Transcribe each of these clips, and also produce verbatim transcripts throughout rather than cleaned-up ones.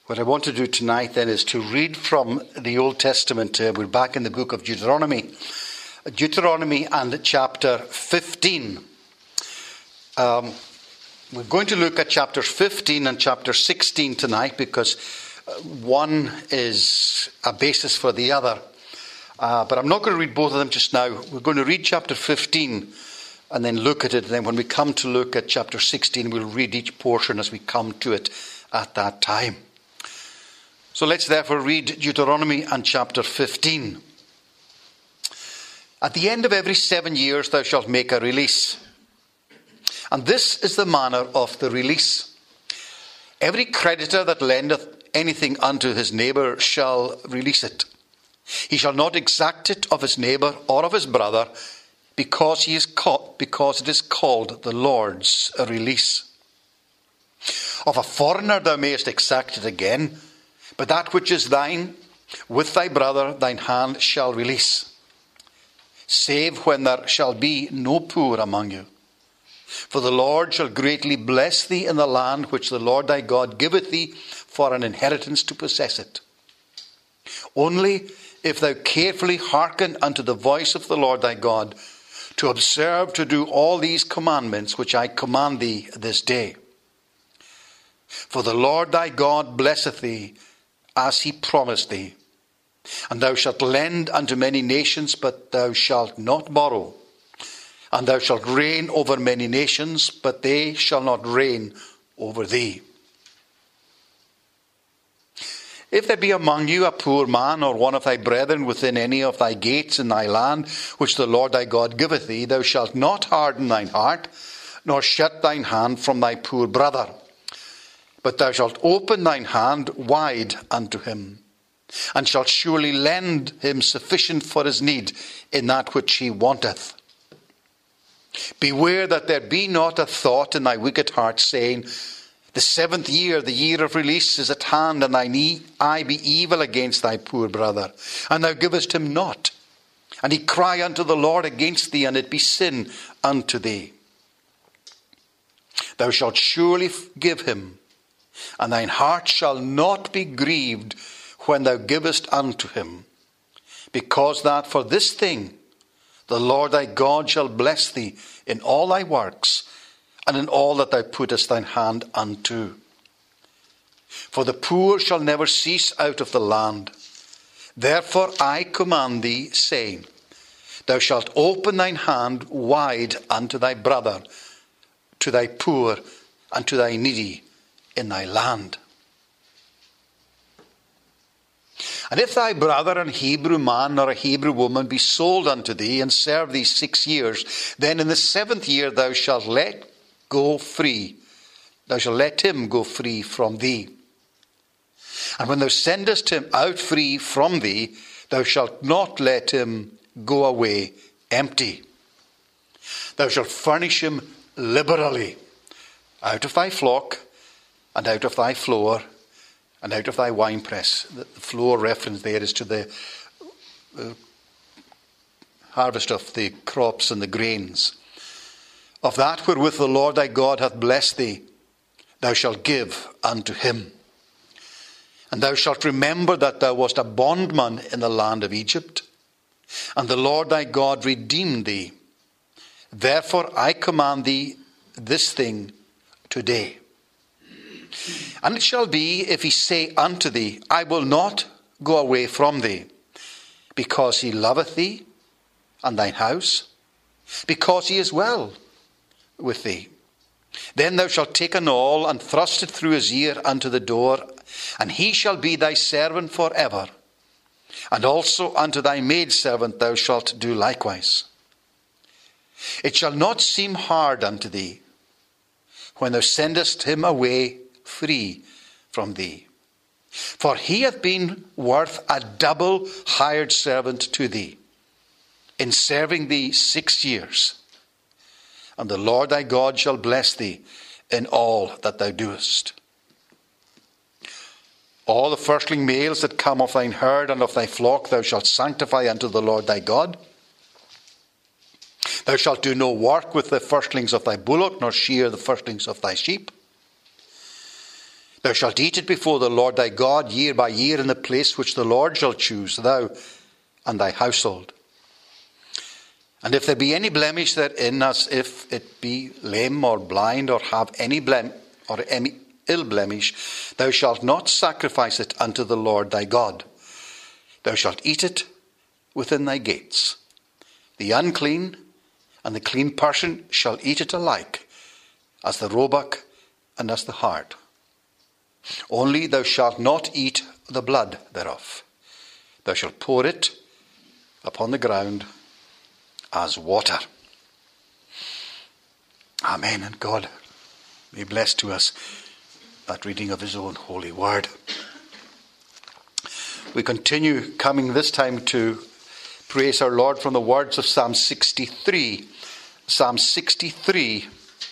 What I want to do tonight then is to read from the Old Testament. Uh, we're back in the book of Deuteronomy. Deuteronomy and chapter fifteen. Um, we're going to look at chapters fifteen and chapter sixteen tonight because one is a basis for the other. Uh, but I'm not going to read both of them just now. We're going to read chapter fifteen and then look at it. And then when we come to look at chapter sixteen, we'll read each portion as we come to it at that time. So let's therefore read Deuteronomy and chapter fifteen. At the end of every seven years thou shalt make a release. And this is the manner of the release. Every creditor that lendeth anything unto his neighbour shall release it. He shall not exact it of his neighbour or of his brother, because he is caught, because it is called the Lord's release. Of a foreigner thou mayest exact it again, but that which is thine, with thy brother thine hand shall release, save when there shall be no poor among you. For the Lord shall greatly bless thee in the land which the Lord thy God giveth thee for an inheritance to possess it. Only if thou carefully hearken unto the voice of the Lord thy God, to observe to do all these commandments which I command thee this day. For the Lord thy God blesseth thee, as he promised thee. And thou shalt lend unto many nations, but thou shalt not borrow. And thou shalt reign over many nations, but they shall not reign over thee. If there be among you a poor man, or one of thy brethren within any of thy gates in thy land, which the Lord thy God giveth thee, thou shalt not harden thine heart, nor shut thine hand from thy poor brother. But thou shalt open thine hand wide unto him, and shalt surely lend him sufficient for his need in that which he wanteth. Beware that there be not a thought in thy wicked heart, saying, the seventh year, the year of release, is at hand, and thine eye be evil against thy poor brother, and thou givest him not. And he cry unto the Lord against thee, and it be sin unto thee. Thou shalt surely give him, and thine heart shall not be grieved when thou givest unto him, because that for this thing the Lord thy God shall bless thee in all thy works, and in all that thou puttest thine hand unto. For the poor shall never cease out of the land. Therefore I command thee, saying, thou shalt open thine hand wide unto thy brother, to thy poor, and to thy needy in thy land. And if thy brother, an Hebrew man or a Hebrew woman, be sold unto thee, and serve thee six years, then in the seventh year thou shalt let go free. Thou shalt let him go free from thee. And when thou sendest him out free from thee, thou shalt not let him go away empty. Thou shalt furnish him liberally out of thy flock, and out of thy floor, and out of thy winepress. The floor reference there is to the uh, harvest of the crops and the grains. Of that wherewith the Lord thy God hath blessed thee, thou shalt give unto him. And thou shalt remember that thou wast a bondman in the land of Egypt, and the Lord thy God redeemed thee. Therefore I command thee this thing today. And it shall be, if he say unto thee, I will not go away from thee, because he loveth thee and thine house, because he is well with thee, then thou shalt take an awl and thrust it through his ear unto the door, and he shall be thy servant for ever. And also unto thy maidservant thou shalt do likewise. It shall not seem hard unto thee when thou sendest him away free from thee. For he hath been worth a double hired servant to thee, in serving thee six years. And the Lord thy God shall bless thee in all that thou doest. All the firstling males that come of thine herd and of thy flock thou shalt sanctify unto the Lord thy God. Thou shalt do no work with the firstlings of thy bullock, nor shear the firstlings of thy sheep. Thou shalt eat it before the Lord thy God year by year in the place which the Lord shall choose, thou and thy household. And if there be any blemish therein, as if it be lame or blind, or have any blem or any ill blemish, thou shalt not sacrifice it unto the Lord thy God. Thou shalt eat it within thy gates. The unclean and the clean person shall eat it alike, as the roebuck and as the hart. Only thou shalt not eat the blood thereof. Thou shalt pour it upon the ground as water. Amen. And God may bless to us that reading of his own holy word. We continue coming this time to praise our Lord from the words of Psalm sixty-three. Psalm sixty-three.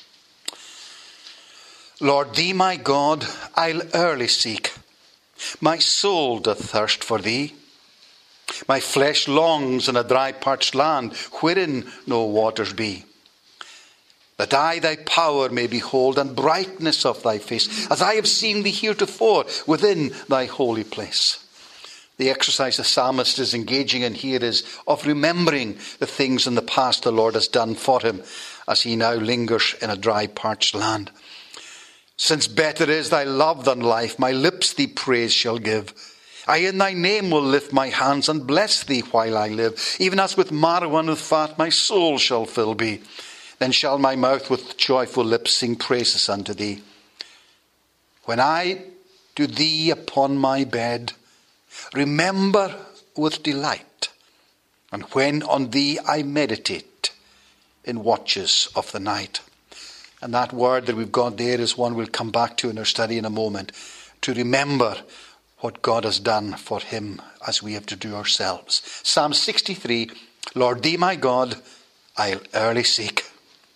Lord, thee my God, I'll early seek. My soul doth thirst for thee. My flesh longs in a dry parched land, wherein no waters be. That I thy power may behold, and brightness of thy face, as I have seen thee heretofore within thy holy place. The exercise the psalmist is engaging in here is of remembering the things in the past the Lord has done for him, as he now lingers in a dry parched land. Since better is thy love than life, my lips thee praise shall give. I in thy name will lift my hands and bless thee while I live. Even as with marrow and with fat my soul shall fill be. Then shall my mouth with joyful lips sing praises unto thee. When I do thee upon my bed, remember with delight. And when on thee I meditate in watches of the night. And that word that we've got there is one we'll come back to in our study in a moment. To remember what God has done for him as we have to do ourselves. Psalm sixty-three. Lord, thee my God, I'll early seek.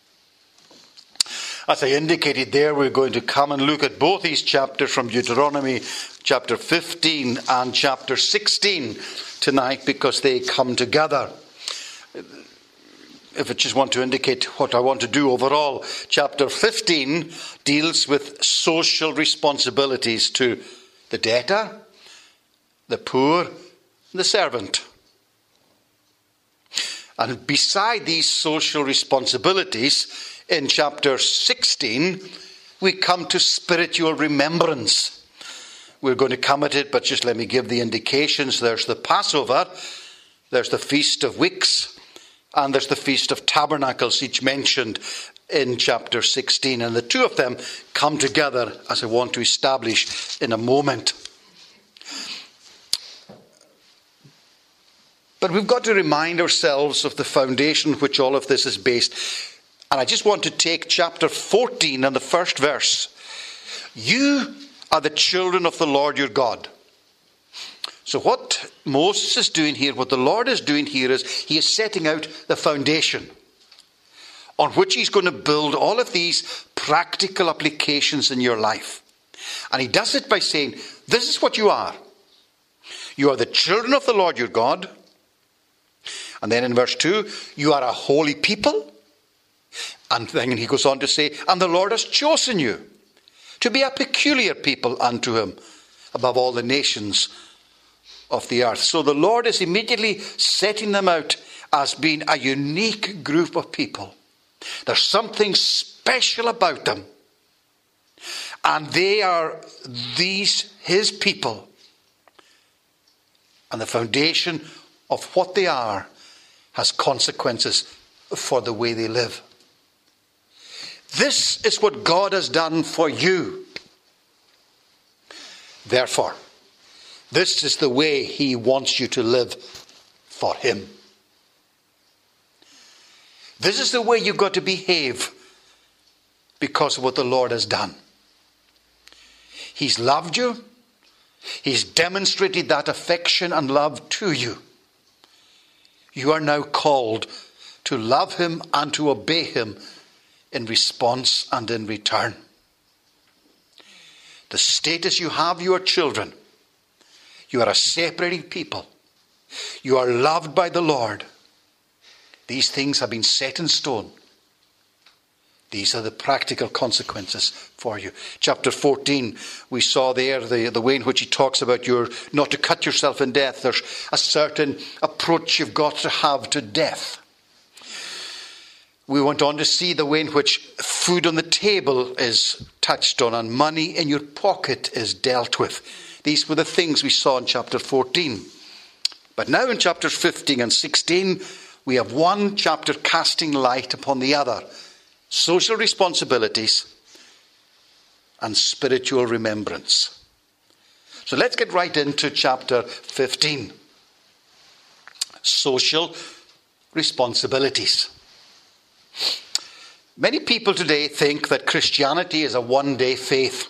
As I indicated there, we're going to come and look at both these chapters from Deuteronomy chapter fifteen and chapter sixteen tonight, because they come together. If I just want to indicate what I want to do overall, chapter fifteen deals with social responsibilities to the debtor, the poor, and the servant. And beside these social responsibilities, in chapter sixteen, we come to spiritual remembrance. We're going to come at it, but just let me give the indications. There's the Passover, there's the Feast of Weeks, and there's the Feast of Tabernacles, each mentioned in chapter sixteen. And the two of them come together, as I want to establish in a moment. But we've got to remind ourselves of the foundation which all of this is based. And I just want to take chapter fourteen and the first verse. You are the children of the Lord your God. So what Moses is doing here, what the Lord is doing here, is he is setting out the foundation on which he's going to build all of these practical applications in your life. And he does it by saying, this is what you are. You are the children of the Lord your God. And then in verse two, you are a holy people. And then he goes on to say, and the Lord has chosen you to be a peculiar people unto him above all the nations of the earth. So the Lord is immediately setting them out as being a unique group of people. There's something special about them. And they are these, his people. And the foundation of what they are has consequences for the way they live. This is what God has done for you. Therefore, this is the way he wants you to live for him. This is the way you've got to behave because of what the Lord has done. He's loved you. He's demonstrated that affection and love to you. You are now called to love him and to obey him in response and in return. The status you have, you are children. You are a separated people. You are loved by the Lord. These things have been set in stone. These are the practical consequences for you. Chapter fourteen, we saw there the, the way in which he talks about your not to cut yourself in death. There's a certain approach you've got to have to death. We went on to see the way in which food on the table is touched on and money in your pocket is dealt with. These were the things we saw in chapter fourteen. But now in chapters fifteen and sixteen, we have one chapter casting light upon the other. Social responsibilities and spiritual remembrance. So let's get right into chapter fifteen. Social responsibilities. Many people today think that Christianity is a one-day faith.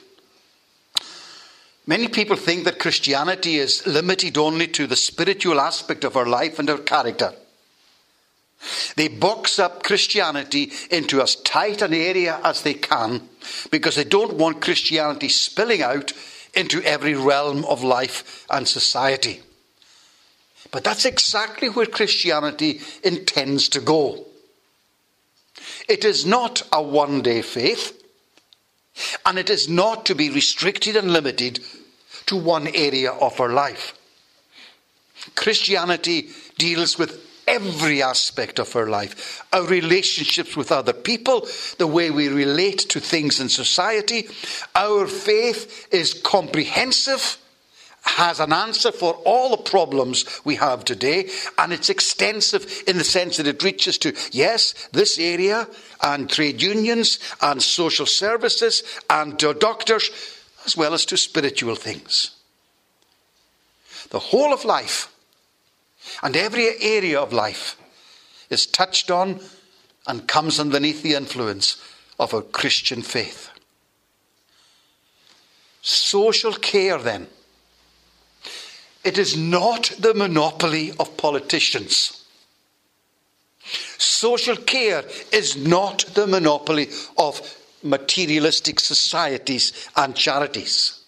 Many people think that Christianity is limited only to the spiritual aspect of our life and our character. They box up Christianity into as tight an area as they can because they don't want Christianity spilling out into every realm of life and society. But that's exactly where Christianity intends to go. It is not a one-day faith, and it is not to be restricted and limited to one area of our life. Christianity deals with every aspect of our life. Our relationships with other people, the way we relate to things in society. Our faith is comprehensive, has an answer for all the problems we have today, and it's extensive in the sense that it reaches to, yes, this area, and trade unions, and social services, and to doctors, as well as to spiritual things. The whole of life and every area of life is touched on and comes underneath the influence of our Christian faith. Social care, then. It is not the monopoly of politicians. Social care is not the monopoly of materialistic societies and charities.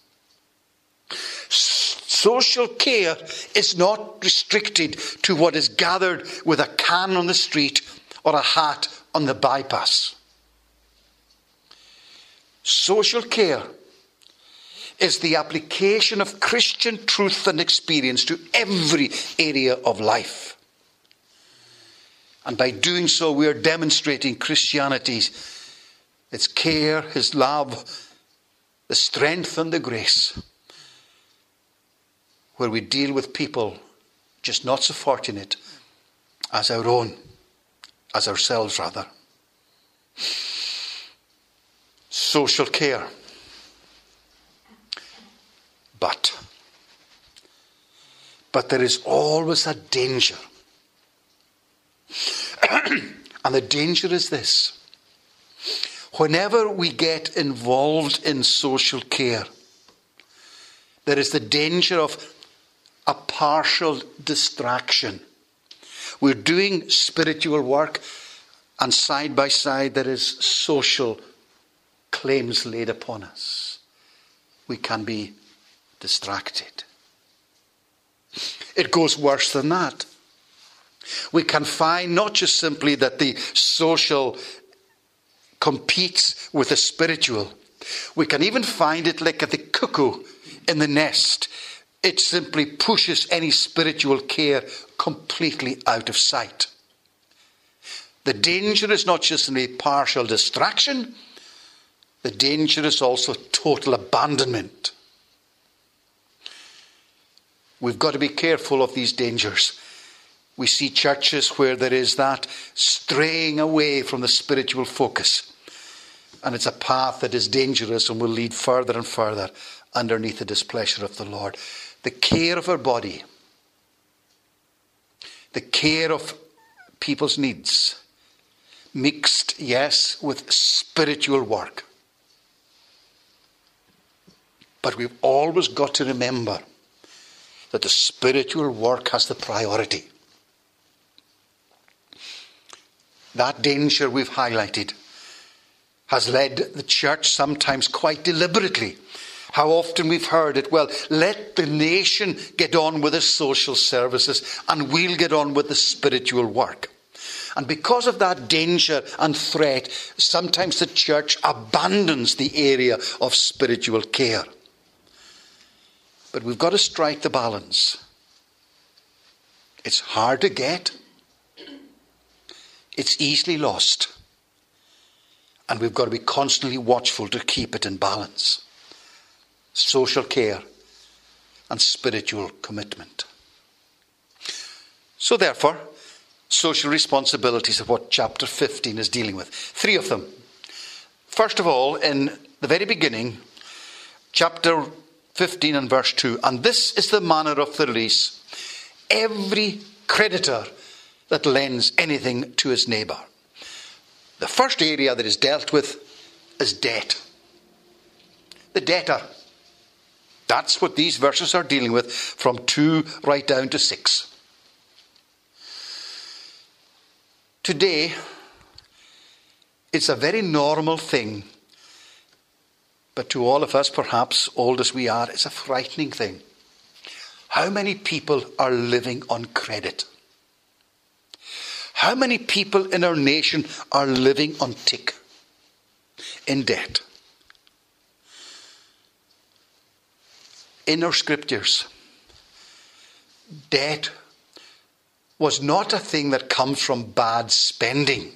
Social care is not restricted to what is gathered with a can on the street or a hat on the bypass. Social care is the application of Christian truth and experience to every area of life. And by doing so, we are demonstrating Christianity's, its care, His love, the strength and the grace, where we deal with people just not so fortunate as our own, as ourselves rather. Social care. But, but there is always a danger. And the danger is this. Whenever we get involved in social care, there is the danger of a partial distraction. We're doing spiritual work, and side by side there is social claims laid upon us. We can be distracted. It goes worse than that. We can find not just simply that the social competes with the spiritual. We can even find it like the cuckoo in the nest. It simply pushes any spiritual care completely out of sight. The danger is not just in a partial distraction. The danger is also total abandonment. We've got to be careful of these dangers. We see churches where there is that straying away from the spiritual focus. And it's a path that is dangerous and will lead further and further underneath the displeasure of the Lord. The care of our body, the care of people's needs, mixed, yes, with spiritual work. But we've always got to remember that the spiritual work has the priority. That danger we've highlighted has led the church sometimes quite deliberately. How often we've heard it, well, let the nation get on with the social services and we'll get on with the spiritual work. And because of that danger and threat, sometimes the church abandons the area of spiritual care. But we've got to strike the balance. It's hard to get. It's easily lost. And we've got to be constantly watchful to keep it in balance. Social care and spiritual commitment. So therefore, social responsibilities are what chapter fifteen is dealing with. Three of them. First of all, in the very beginning, chapter fifteen and verse two, and this is the manner of the release. Every creditor that lends anything to his neighbour. The first area that is dealt with is debt. The debtor. That's what these verses are dealing with from two right down to six. Today, it's a very normal thing, but to all of us, perhaps old as we are, it's a frightening thing. How many people are living on credit? How many people in our nation are living on tick, in debt? In our scriptures, debt was not a thing that comes from bad spending.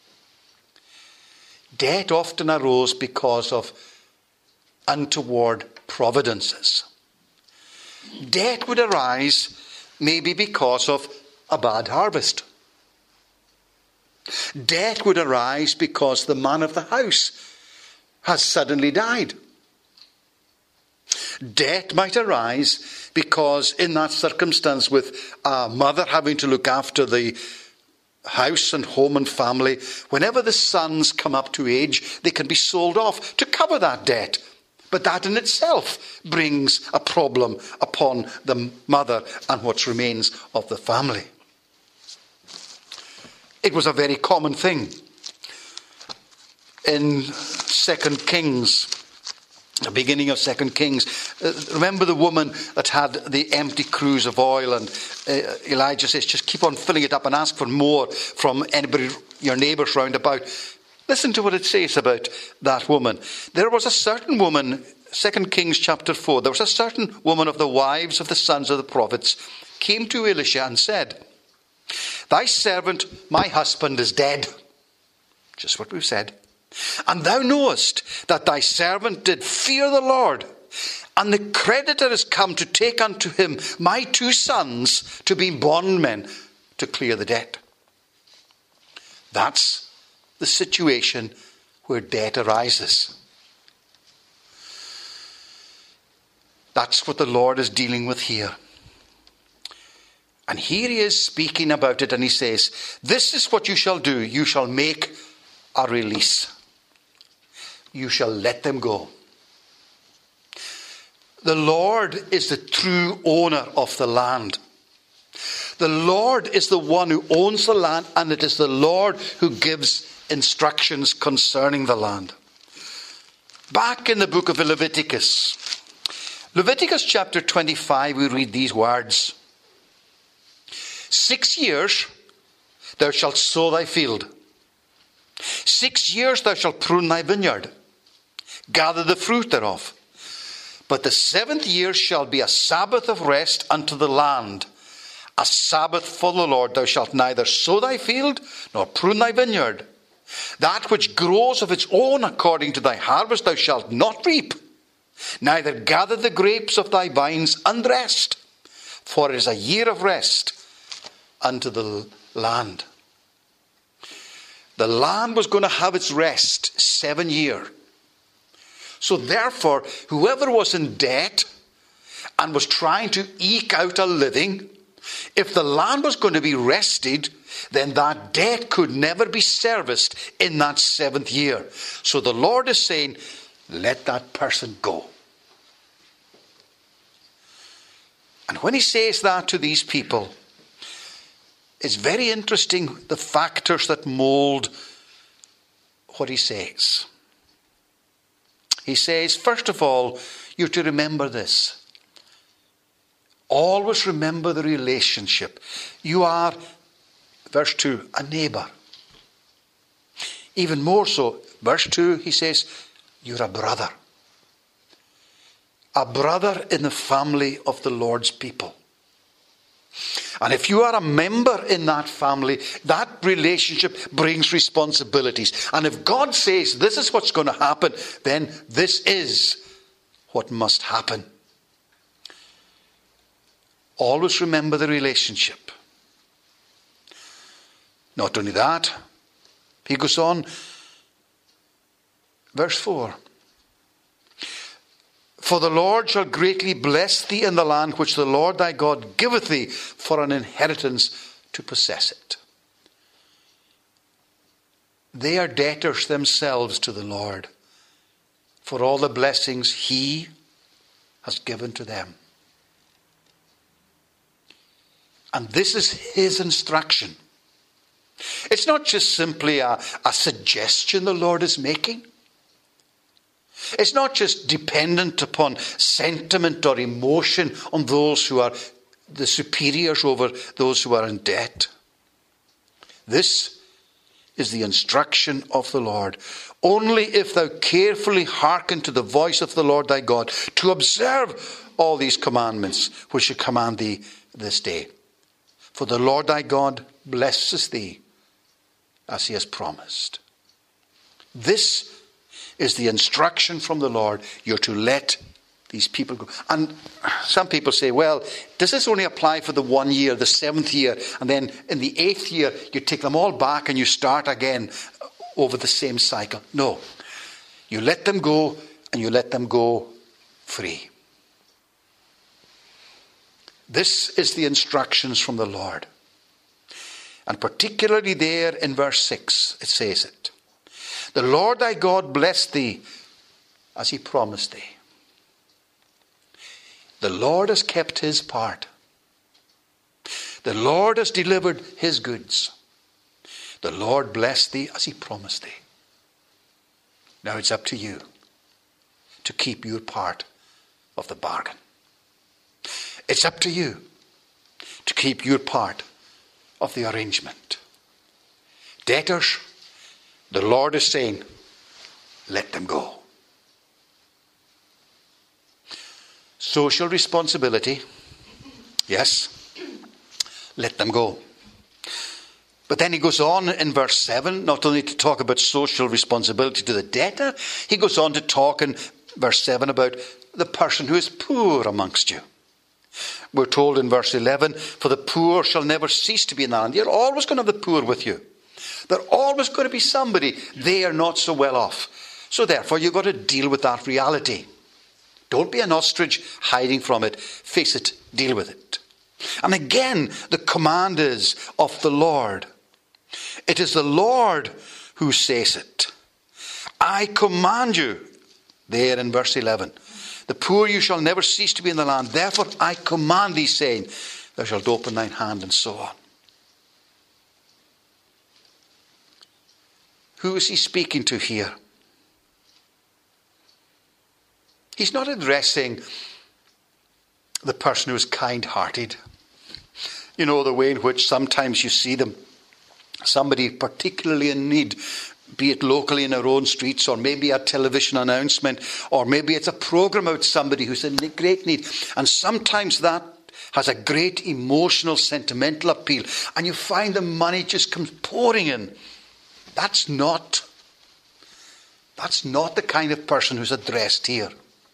Debt often arose because of untoward providences. Debt would arise maybe because of a bad harvest. Debt would arise because the man of the house has suddenly died. Debt might arise because in that circumstance, with a mother having to look after the house and home and family, whenever the sons come up to age, they can be sold off to cover that debt. But that in itself brings a problem upon the mother and what remains of the family. It was a very common thing. In Second Kings, the beginning of Second Kings, uh, remember the woman that had the empty cruse of oil, and uh, Elijah says, just keep on filling it up and ask for more from anybody, your neighbours round about. Listen to what it says about that woman. There was a certain woman, Second Kings chapter four, there was a certain woman of the wives of the sons of the prophets, came to Elisha and said, thy servant, my husband, is dead. Just what we've said. And thou knowest that thy servant did fear the Lord, and the creditor is come to take unto him my two sons to be bondmen to clear the debt. That's the situation where debt arises. That's what the Lord is dealing with here. And here he is speaking about it, and he says, this is what you shall do. You shall make a release. You shall let them go. The Lord is the true owner of the land. The Lord is the one who owns the land, and it is the Lord who gives instructions concerning the land. Back in the book of Leviticus, Leviticus chapter twenty-five, we read these words. Six years thou shalt sow thy field. Six years thou shalt prune thy vineyard, gather the fruit thereof. But the seventh year shall be a Sabbath of rest unto the land, a Sabbath for the Lord. Thou shalt neither sow thy field, nor prune thy vineyard. That which grows of its own according to thy harvest thou shalt not reap, neither gather the grapes of thy vines and rest, for it is a year of rest unto the land. The land was going to have its rest seven year. So therefore, whoever was in debt and was trying to eke out a living, if the land was going to be rested, then that debt could never be serviced in that seventh year. So the Lord is saying, let that person go. And when he says that to these people, it's very interesting the factors that mould what he says. He says, first of all, you're to remember this. Always remember the relationship. You are verse two, a neighbour. Even more so, verse two, he says, you're a brother. A brother in the family of the Lord's people. And if you are a member in that family, that relationship brings responsibilities. And if God says this is what's going to happen, then this is what must happen. Always remember the relationship. Not only that, he goes on, verse four. For the Lord shall greatly bless thee in the land which the Lord thy God giveth thee for an inheritance to possess it. They are debtors themselves to the Lord for all the blessings he has given to them. And this is his instruction. It's not just simply a, a suggestion the Lord is making. It's not just dependent upon sentiment or emotion on those who are the superiors over those who are in debt. This is the instruction of the Lord. Only if thou carefully hearken to the voice of the Lord thy God, to observe all these commandments which I command thee this day. For the Lord thy God blesses thee as he has promised. This is the instruction from the Lord. You're to let these people go. And some people say, well, does this only apply for the one year, the seventh year, and then in the eighth year you take them all back and you start again over the same cycle? No. You let them go, and you let them go free. This is the instructions from the Lord. And particularly there in verse six, it says it. The Lord thy God bless thee as he promised thee. The Lord has kept his part. The Lord has delivered his goods. The Lord bless thee as he promised thee. Now it's up to you to keep your part of the bargain. It's up to you to keep your part of the arrangement. Debtors, the Lord is saying, let them go. Social responsibility, yes, let them go. But then he goes on in verse seven, not only to talk about social responsibility to the debtor, he goes on to talk in verse seven about the person who is poor amongst you. We're told in verse eleven, for the poor shall never cease to be in the land. You're always going to have the poor with you. They're always going to be somebody. They are not so well off. So therefore you've got to deal with that reality. Don't be an ostrich hiding from it. Face it. Deal with it. And again, the command is of the Lord. It is the Lord who says it. I command you, there in verse eleven, the poor you shall never cease to be in the land. Therefore I command thee, saying, thou shalt open thine hand, and so on. Who is he speaking to here? He's not addressing the person who is kind-hearted. You know, the way in which sometimes you see them, somebody particularly in need, be it locally in our own streets, or maybe a television announcement, or maybe it's a program about somebody who's in great need. And sometimes that has a great emotional, sentimental appeal. And you find the money just comes pouring in. That's not, that's not the kind of person who's addressed here.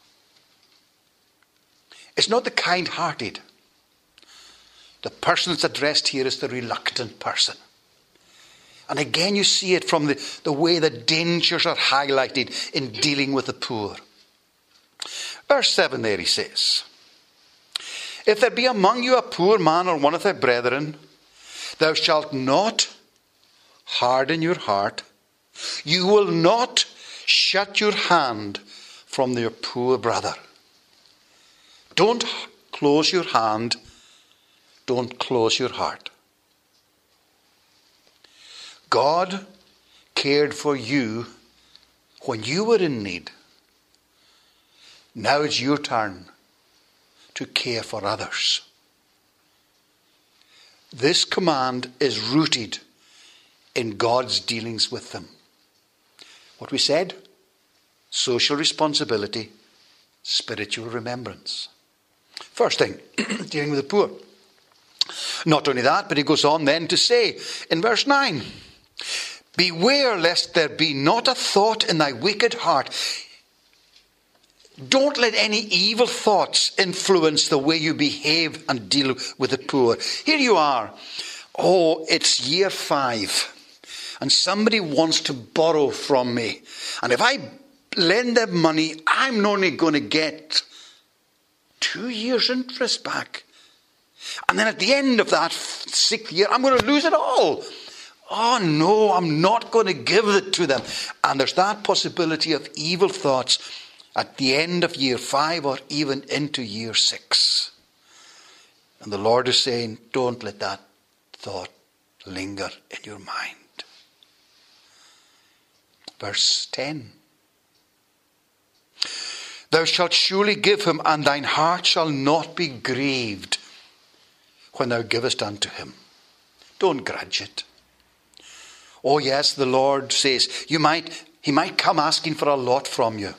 It's not the kind-hearted. The person that's addressed here is the reluctant person. And again, you see it from the, the way the dangers are highlighted in dealing with the poor. Verse seven there he says, if there be among you a poor man or one of thy brethren, thou shalt not harden your heart. You will not shut your hand from your poor brother. Don't close your hand. Don't close your heart. God cared for you when you were in need. Now it's your turn to care for others. This command is rooted in God's dealings with them. What we said? Social responsibility, spiritual remembrance. First thing, dealing with the poor. Not only that, but he goes on then to say in verse nine, beware lest there be not a thought in thy wicked heart. Don't let any evil thoughts influence the way you behave and deal with the poor. Here you are. Oh, it's year five. And somebody wants to borrow from me. And if I lend them money, I'm only going to get two years interest back. And then at the end of that sixth year, I'm going to lose it all. Oh no, I'm not going to give it to them. And there's that possibility of evil thoughts at the end of year five or even into year six. And the Lord is saying, don't let that thought linger in your mind. Verse ten. Thou shalt surely give him, and thine heart shall not be grieved when thou givest unto him. Don't grudge it. Oh yes, the Lord says, you might, he might come asking for a lot from you.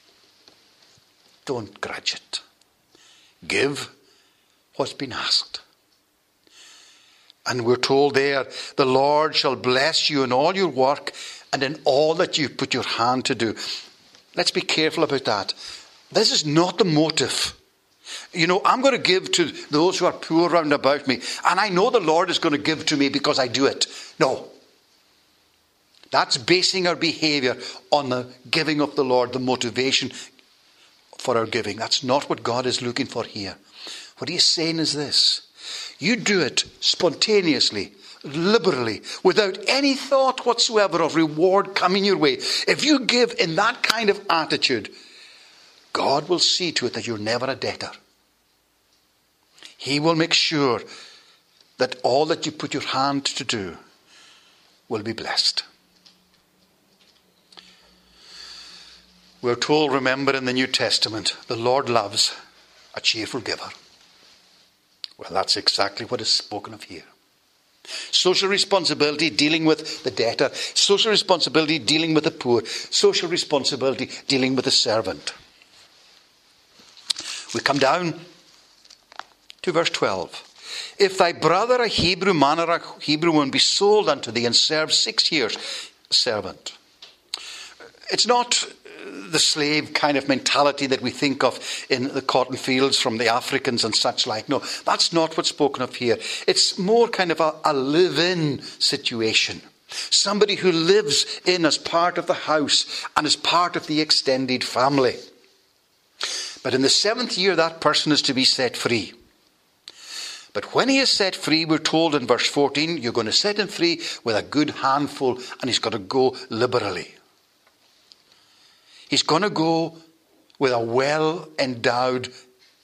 Don't grudge it. Give what's been asked. And we're told there, the Lord shall bless you in all your work and in all that you put your hand to do. Let's be careful about that. This is not the motive. You know, I'm going to give to those who are poor round about me, and I know the Lord is going to give to me because I do it. No. That's basing our behaviour on the giving of the Lord, the motivation for our giving. That's not what God is looking for here. What he's saying is this. You do it spontaneously, liberally, without any thought whatsoever of reward coming your way. If you give in that kind of attitude, God will see to it that you're never a debtor. He will make sure that all that you put your hand to do will be blessed. We're told, remember, in the New Testament, the Lord loves a cheerful giver. Well, that's exactly what is spoken of here. Social responsibility, dealing with the debtor. Social responsibility, dealing with the poor. Social responsibility, dealing with the servant. We come down to verse twelve. If thy brother, a Hebrew man or a Hebrew woman, be sold unto thee and serve six years, servant. It's not the slave kind of mentality that we think of in the cotton fields from the Africans and such like. No, that's not what's spoken of here. It's more kind of a, a live-in situation. Somebody who lives in as part of the house and as part of the extended family. But in the seventh year, that person is to be set free. But when he is set free, we're told in verse fourteen, you're going to set him free with a good handful, and he's got to go liberally. He's going to go with a well-endowed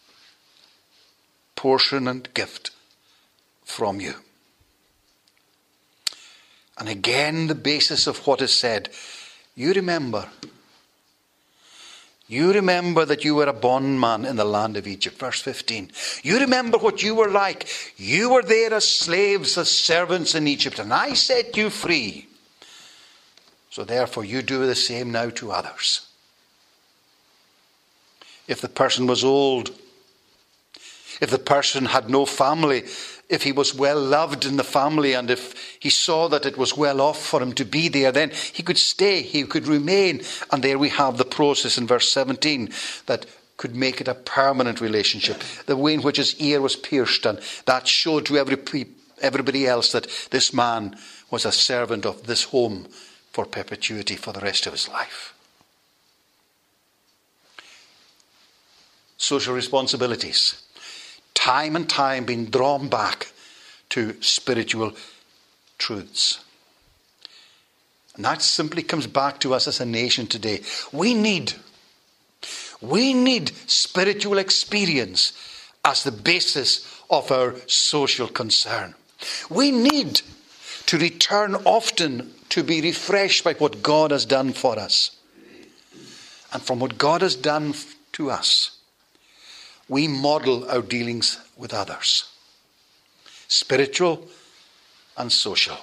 portion and gift from you. And again, the basis of what is said, you remember, you remember that you were a bondman in the land of Egypt. Verse fifteen. You remember what you were like. You were there as slaves, as servants in Egypt, and I set you free. So therefore you do the same now to others. If the person was old, if the person had no family, if he was well loved in the family, and if he saw that it was well off for him to be there, then he could stay, he could remain. And there we have the process in verse seventeen that could make it a permanent relationship. The way in which his ear was pierced, and that showed to every everybody else that this man was a servant of this home for perpetuity, for the rest of his life. Social responsibilities. Time and time being drawn back to spiritual truths. And that simply comes back to us as a nation today. We need, we need spiritual experience as the basis of our social concern. We need to return often to be refreshed by what God has done for us. And from what God has done to us, we model our dealings with others. spiritual and social.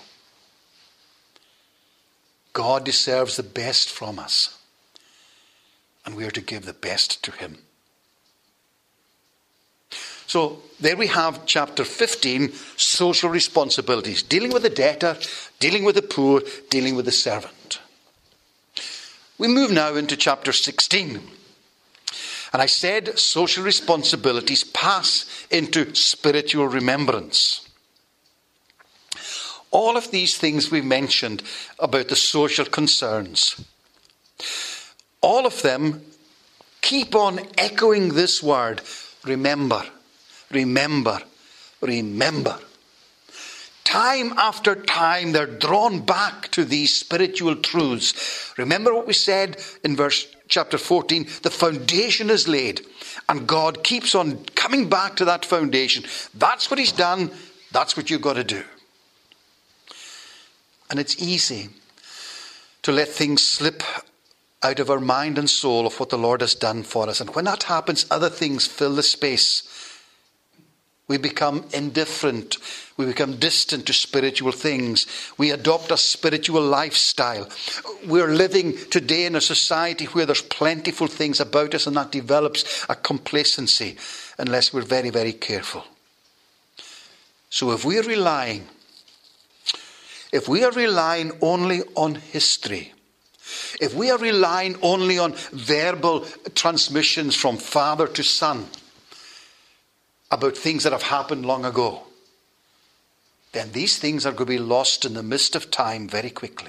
God deserves the best from us, and we are to give the best to him. So there we have chapter fifteen, social responsibilities, dealing with the debtor, dealing with the poor, dealing with the servant. We move now into chapter sixteen. And I said social responsibilities pass into spiritual remembrance. All of these things we mentioned about the social concerns, all of them keep on echoing this word, remember, remember, remember. Time after time, they're drawn back to these spiritual truths. Remember what we said in verse chapter fourteen, the foundation is laid, and God keeps on coming back to that foundation. That's what he's done. That's what you've got to do. And it's easy to let things slip out of our mind and soul of what the Lord has done for us. And when that happens, other things fill the space. We become indifferent. We become distant to spiritual things. We adopt a spiritual lifestyle. We're living today in a society where there's plentiful things about us, and that develops a complacency unless we're very, very careful. So if we're relying, if we are relying only on history, if we are relying only on verbal transmissions from father to son about things that have happened long ago, then these things are going to be lost in the mist of time very quickly.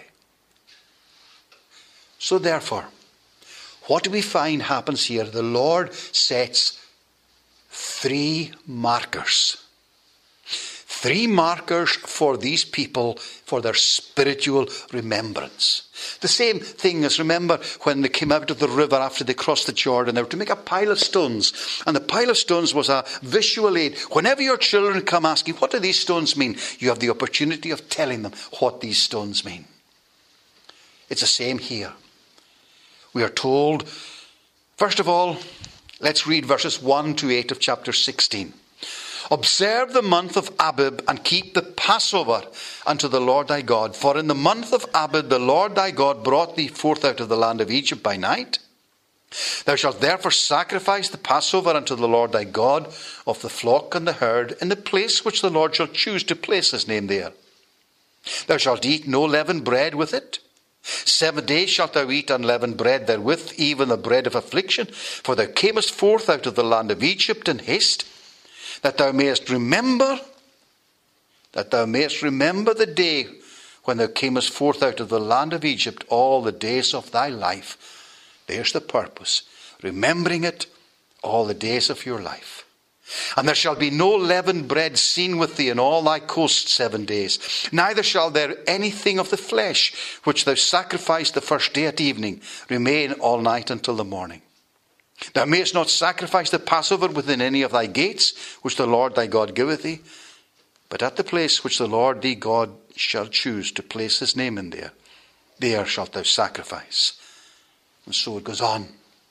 So therefore, what do we find happens here? The Lord sets three markers. Three markers for these people for their spiritual remembrance. The same thing as, remember, when they came out of the river after they crossed the Jordan, they were to make a pile of stones. And the pile of stones was a visual aid. Whenever your children come asking, what do these stones mean? You have the opportunity of telling them what these stones mean. It's the same here. We are told, first of all, let's read verses one to eight of chapter sixteen. Observe the month of Abib and keep the Passover unto the Lord thy God. For in the month of Abib the Lord thy God brought thee forth out of the land of Egypt by night. Thou shalt therefore sacrifice the Passover unto the Lord thy God of the flock and the herd in the place which the Lord shall choose to place his name there. Thou shalt eat no leavened bread with it. Seven days shalt thou eat unleavened bread therewith, even the bread of affliction. For thou camest forth out of the land of Egypt in haste, that thou mayest remember, that thou mayest remember the day when thou camest forth out of the land of Egypt all the days of thy life. There's the purpose. Remembering it all the days of your life. And there shall be no leavened bread seen with thee in all thy coast seven days. Neither shall there anything of the flesh which thou sacrificed the first day at evening remain all night until the morning. Thou mayest not sacrifice the Passover within any of thy gates, which the Lord thy God giveth thee, but at the place which the Lord thy God shall choose to place his name in there, there shalt thou sacrifice. And so it goes on.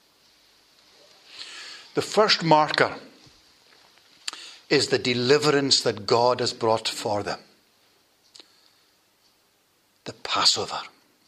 The first marker is the deliverance that God has brought for them. The Passover.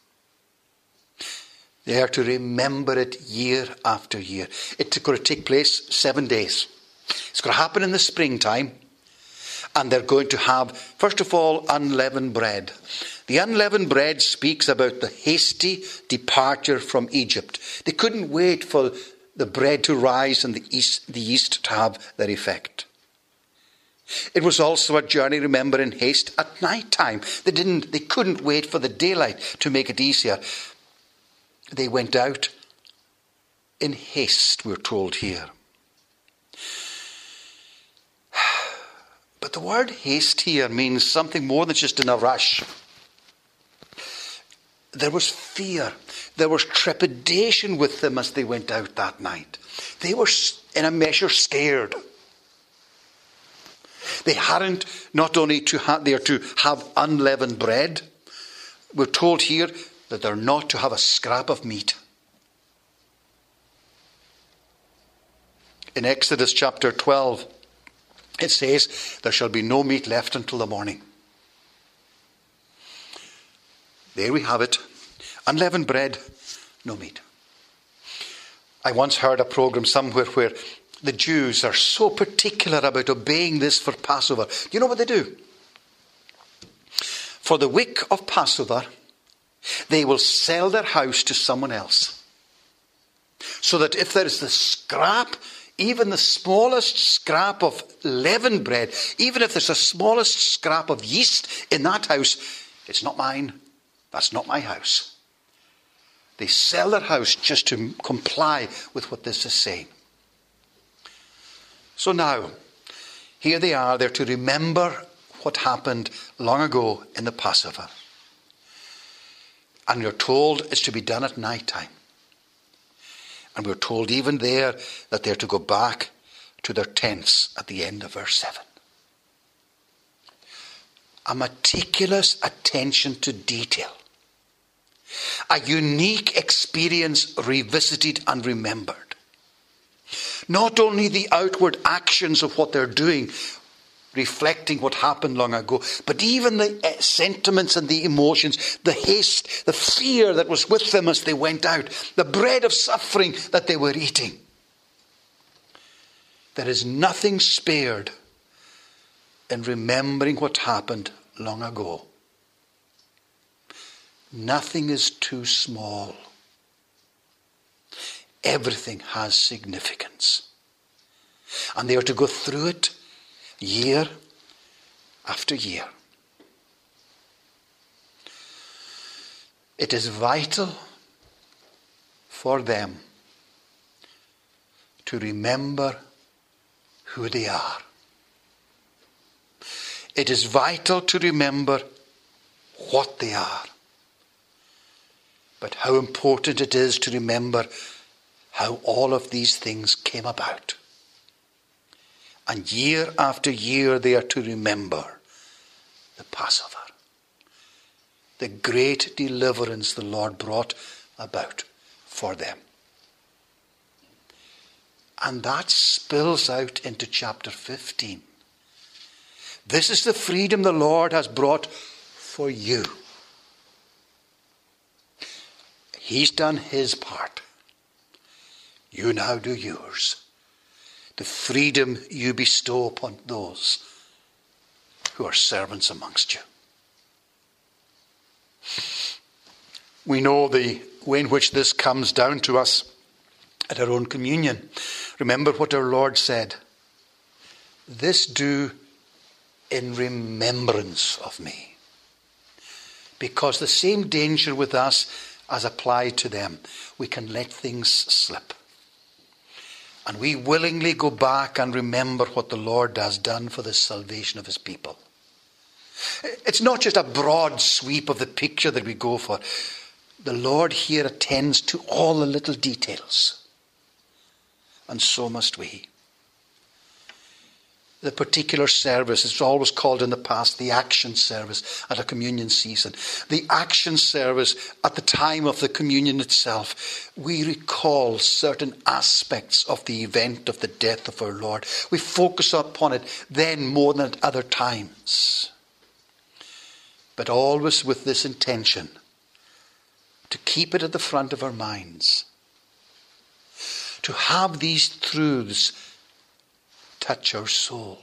They are to remember it year after year. It's going to take place seven days. It's going to happen in the springtime. And they're going to have, first of all, unleavened bread. The unleavened bread speaks about the hasty departure from Egypt. They couldn't wait for the bread to rise and the east, the yeast to have their effect. It was also a journey, remember, in haste at night time. They didn't, they couldn't wait for the daylight to make it easier. They went out in haste, we're told here. But the word haste here means something more than just in a rush. There was fear. There was trepidation with them as they went out that night. They were in a measure scared. They hadn't not only to have, they are to have unleavened bread. We're told here that they're not to have a scrap of meat. In Exodus chapter twelve, It says, there shall be no meat left until the morning. There we have it. Unleavened bread, no meat. I once heard a program somewhere where the Jews are so particular about obeying this for Passover. Do you know what they do? For the week of Passover, they will sell their house to someone else. So that if there is the scrap, even the smallest scrap of leavened bread, even if there's the smallest scrap of yeast in that house, it's not mine. That's not my house. They sell their house just to comply with what this is saying. So now, here they are. They're to remember what happened long ago in the Passover. And we're told it's to be done at night time. And we're told even there that they're to go back to their tents at the end of verse seven. A meticulous attention to detail. A unique experience revisited and remembered. Not only the outward actions of what they're doing, reflecting what happened long ago, but even the sentiments and the emotions, the haste, the fear that was with them as they went out, the bread of suffering that they were eating. There is nothing spared in remembering what happened long ago. Nothing is too small. Everything has significance. And they are to go through it year after year. It is vital for them to remember who they are. It is vital to remember what they are. But how important it is to remember how all of these things came about. And year after year they are to remember the Passover. The great deliverance the Lord brought about for them. And that spills out into chapter fifteen. This is the freedom the Lord has brought for you. He's done his part. You now do yours. The freedom you bestow upon those who are servants amongst you. We know the way in which this comes down to us at our own communion. Remember what our Lord said. This do in remembrance of me. Because the same danger with us as applied to them, we can let things slip. And we willingly go back and remember what the Lord has done for the salvation of his people. It's not just a broad sweep of the picture that we go for. The Lord here attends to all the little details. And so must we. The particular service is always called in the past the action service at a communion season. The action service at the time of the communion itself. We recall certain aspects of the event of the death of our Lord. We focus upon it then more than at other times. But always with this intention to keep it at the front of our minds. To have these truths touch our soul.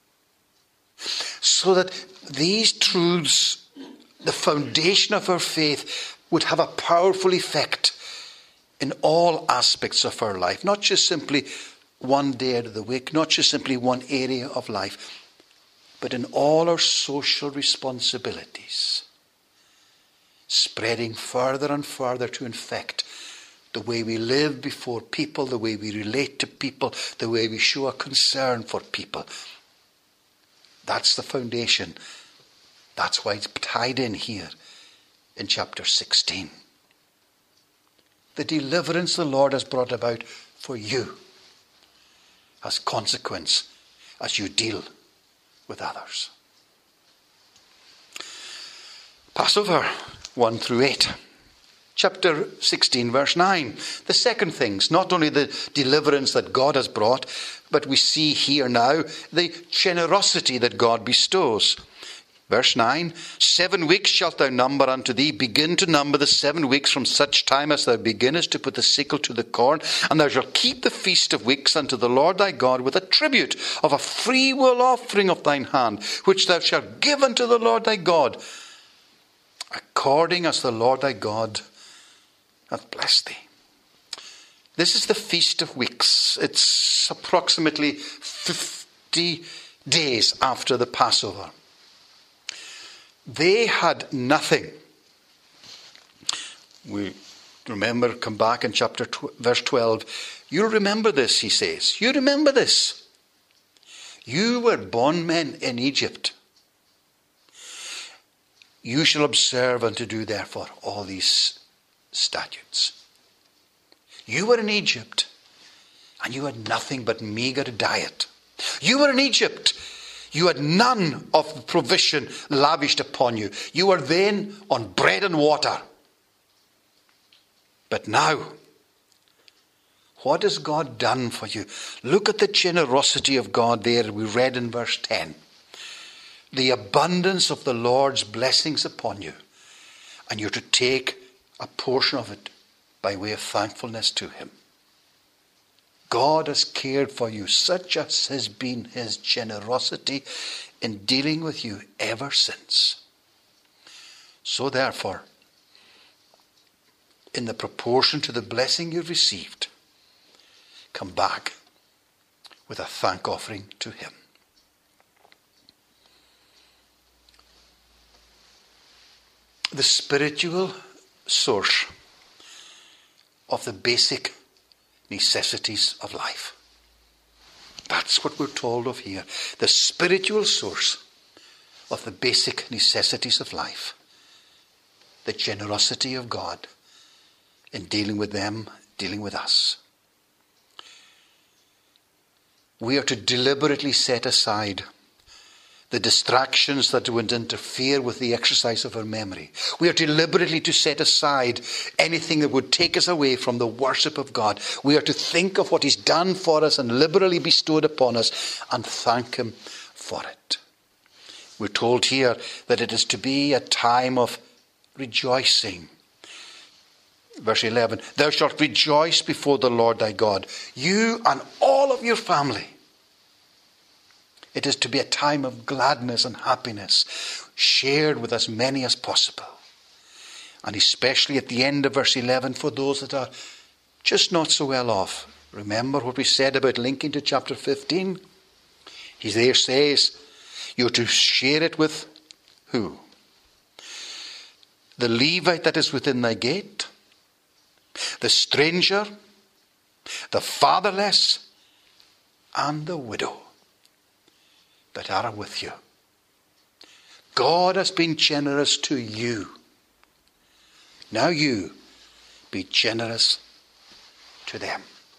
So that these truths, the foundation of our faith, would have a powerful effect in all aspects of our life. Not just simply one day out of the week, not just simply one area of life, but in all our social responsibilities. Spreading further and further to infect the way we live before people, the way we relate to people, the way we show a concern for people. That's the foundation. That's why it's tied in here in chapter sixteen. The deliverance the Lord has brought about for you has consequence as you deal with others. Passover one through eight. Chapter sixteen, verse nine. The second things, not only the deliverance that God has brought, but we see here now the generosity that God bestows. Verse nine, seven weeks shalt thou number unto thee. Begin to number the seven weeks from such time as thou beginnest to put the sickle to the corn. And thou shalt keep the feast of weeks unto the Lord thy God with a tribute of a freewill offering of thine hand, which thou shalt give unto the Lord thy God, according as the Lord thy God hath blessed thee. This is the Feast of Weeks. It's approximately fifty days after the Passover. They had nothing. We remember, come back in chapter tw- verse twelve. You'll remember this, he says. You remember this. You were bondmen in Egypt. You shall observe and to do therefore all these statutes. You were in Egypt and you had nothing but meager diet. You were in Egypt. You had none of the provision lavished upon you. You were then on bread and water. But now, what has God done for you? Look at the generosity of God there we read in verse ten. The abundance of the Lord's blessings upon you. And you're to take a portion of it by way of thankfulness to him. God has cared for you, such as has been his generosity in dealing with you ever since. So therefore, in the proportion to the blessing you've received, come back with a thank offering to him. The spiritual source of the basic necessities of life. That's what we're told of here. The spiritual source of the basic necessities of life. The generosity of God in dealing with them, dealing with us. We are to deliberately set aside the distractions that would interfere with the exercise of our memory. We are deliberately to set aside anything that would take us away from the worship of God. We are to think of what he's done for us and liberally bestowed upon us and thank him for it. We're told here that it is to be a time of rejoicing. Verse eleven, thou shalt rejoice before the Lord thy God, you and all of your family. It is to be a time of gladness and happiness, shared with as many as possible. And especially at the end of verse eleven, for those that are just not so well off. Remember what we said about linking to chapter fifteen? He there says, you're to share it with who? The Levite that is within thy gate, the stranger, the fatherless, and the widow that are with you. God has been generous to you. Now you be generous to them.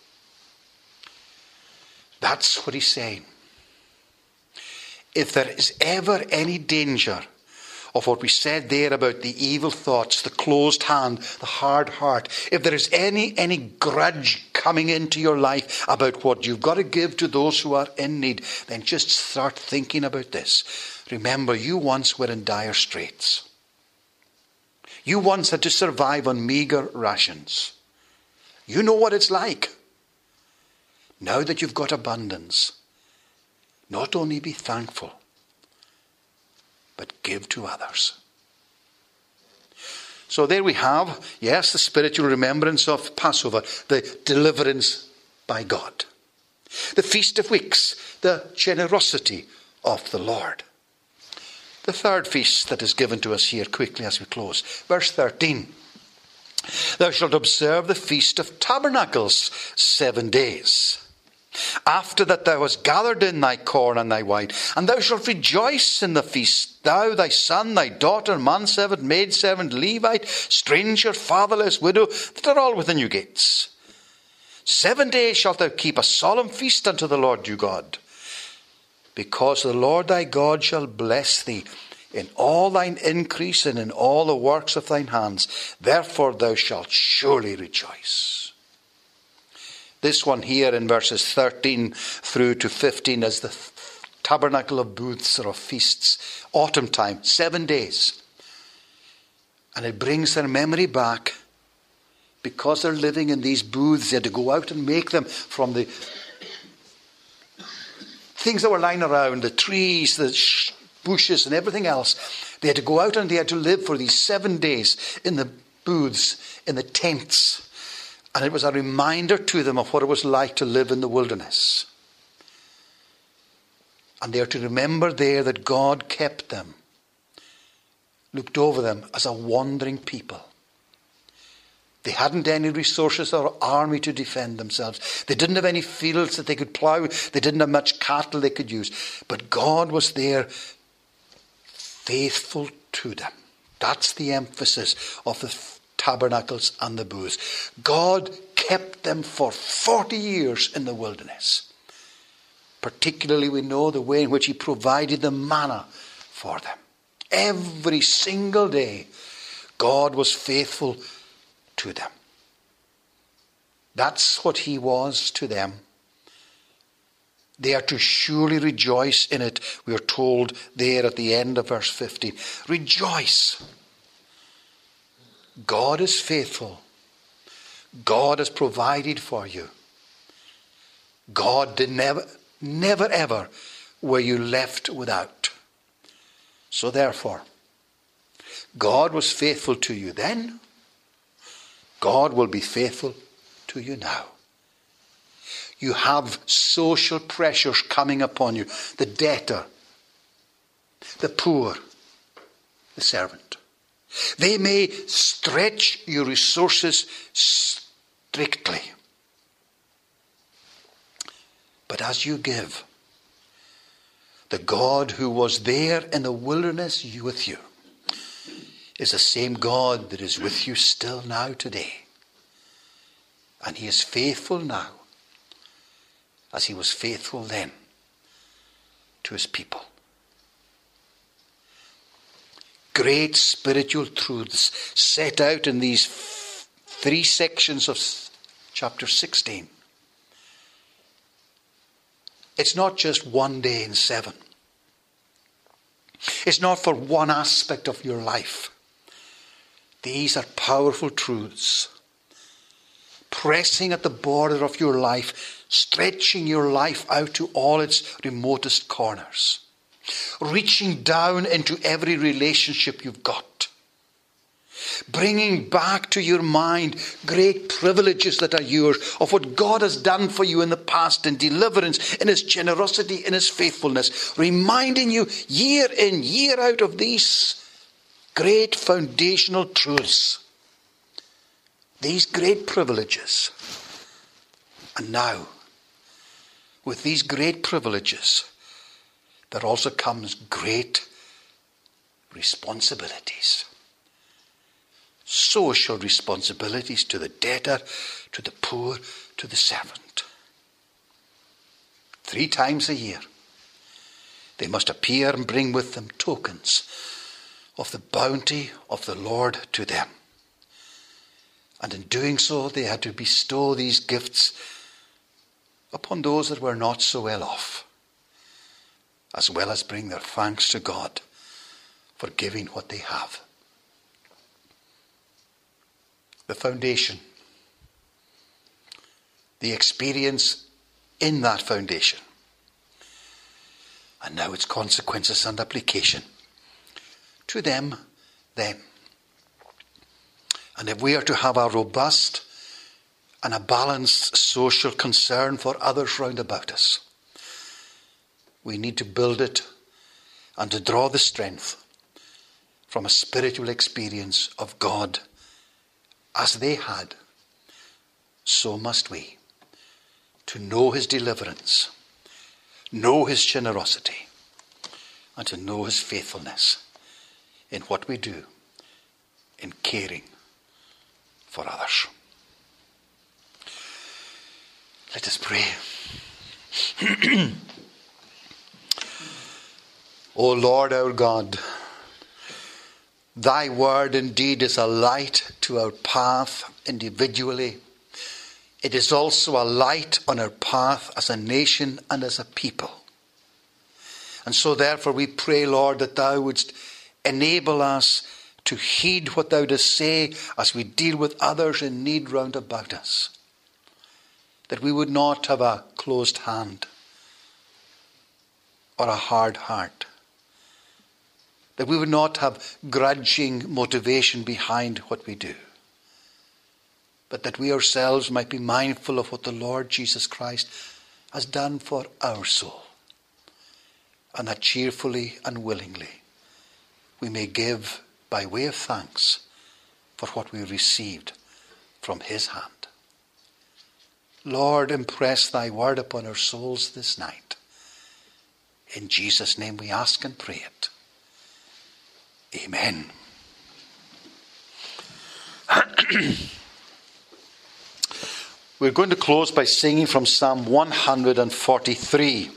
That's what he's saying. If there is ever any danger of what we said there about the evil thoughts, the closed hand, the hard heart, if there is any, any grudge coming into your life about what you've got to give to those who are in need, then just start thinking about this. Remember, you once were in dire straits. You once had to survive on meager rations. You know what it's like. Now that you've got abundance, not only be thankful, but give to others. So there we have, yes, the spiritual remembrance of Passover, the deliverance by God. The Feast of Weeks, the generosity of the Lord. The third feast that is given to us here quickly as we close. Verse thirteen. Thou shalt observe the Feast of Tabernacles seven days. After that thou hast gathered in thy corn and thy wine, and thou shalt rejoice in the feast, thou, thy son, thy daughter, manservant, maidservant, Levite, stranger, fatherless, widow, that are all within your gates. Seven days shalt thou keep a solemn feast unto the Lord your God, because the Lord thy God shall bless thee in all thine increase and in all the works of thine hands. Therefore thou shalt surely rejoice. This one here in verses thirteen through to fifteen is the tabernacle of booths or of feasts. Autumn time, seven days. And it brings their memory back. Because they're living in these booths, they had to go out and make them from the things that were lying around, the trees, the sh- bushes and everything else. They had to go out and they had to live for these seven days in the booths, in the tents. And it was a reminder to them of what it was like to live in the wilderness. And they are to remember there that God kept them, looked over them as a wandering people. They hadn't any resources or army to defend themselves. They didn't have any fields that they could plough. They didn't have much cattle they could use. But God was there, faithful to them. That's the emphasis of the tabernacles and the booths. God kept them for forty years in the wilderness. Particularly we know the way in which he provided the manna for them. Every single day, God was faithful to them. That's what he was to them. They are to surely rejoice in it. We are told there at the end of verse fifteen. Rejoice. God is faithful. God has provided for you. God did never, never ever were you left without. So therefore, God was faithful to you then. God will be faithful to you now. You have social pressures coming upon you. The debtor, the poor, the servant. They may stretch your resources strictly. But as you give, the God who was there in the wilderness with you is the same God that is with you still now today. And he is faithful now as he was faithful then to his people. Great spiritual truths set out in these f- three sections of chapter sixteen. It's not just one day in seven. It's not for one aspect of your life. These are powerful truths, pressing at the border of your life, stretching your life out to all its remotest corners, reaching down into every relationship you've got, bringing back to your mind great privileges that are yours of what God has done for you in the past in deliverance, in his generosity, in his faithfulness, reminding you year in, year out of these great foundational truths, these great privileges. And now, with these great privileges, there also comes great responsibilities. Social responsibilities to the debtor, to the poor, to the servant. Three times a year, they must appear and bring with them tokens of the bounty of the Lord to them. And in doing so, they had to bestow these gifts upon those that were not so well off, as well as bring their thanks to God for giving what they have. The foundation, the experience in that foundation, and now its consequences and application to them, then. And if we are to have a robust and a balanced social concern for others round about us, we need to build it and to draw the strength from a spiritual experience of God. As they had, so must we, to know his deliverance, know his generosity, and to know his faithfulness in what we do in caring for others. Let us pray. O Lord our God, Thy word indeed is a light to our path individually. It is also a light on our path as a nation and as a people. And so therefore we pray, Lord, that thou wouldst enable us to heed what thou dost say as we deal with others in need round about us. That we would not have a closed hand or a hard heart. That we would not have grudging motivation behind what we do. But that we ourselves might be mindful of what the Lord Jesus Christ has done for our soul. And that cheerfully and willingly we may give by way of thanks for what we received from his hand. Lord, impress thy word upon our souls this night. In Jesus' name we ask and pray it. Amen. We're going to close by singing from Psalm one forty-three.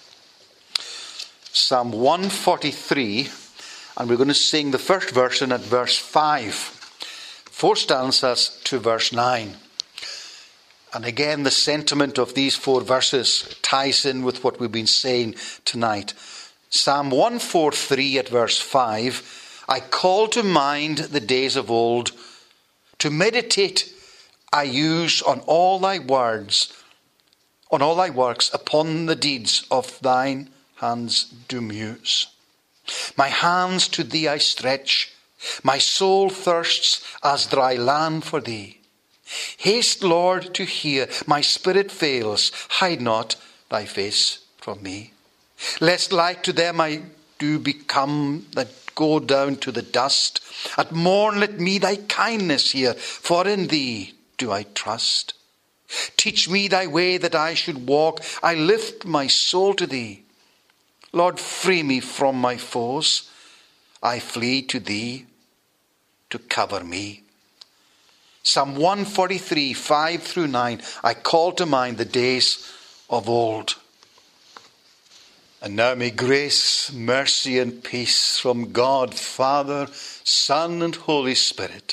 Psalm one forty-three, and we're going to sing the first verse in at verse five. Four stanzas to verse nine. And again, the sentiment of these four verses ties in with what we've been saying tonight. Psalm one forty-three at verse five. I call to mind the days of old. To meditate I use on all thy words, on all thy works, upon the deeds of thine hands do muse. My hands to thee I stretch, my soul thirsts as dry land for thee. Haste, Lord, to hear, my spirit fails, hide not thy face from me. Lest like to them I do become that go down to the dust. At morn let me thy kindness hear, for in thee do I trust. Teach me thy way that I should walk, I lift my soul to thee. Lord, free me from my foes, I flee to thee to cover me. Psalm one forty-three, five through nine, I call to mind the days of old. And now may grace, mercy and peace from God, Father, Son and Holy Spirit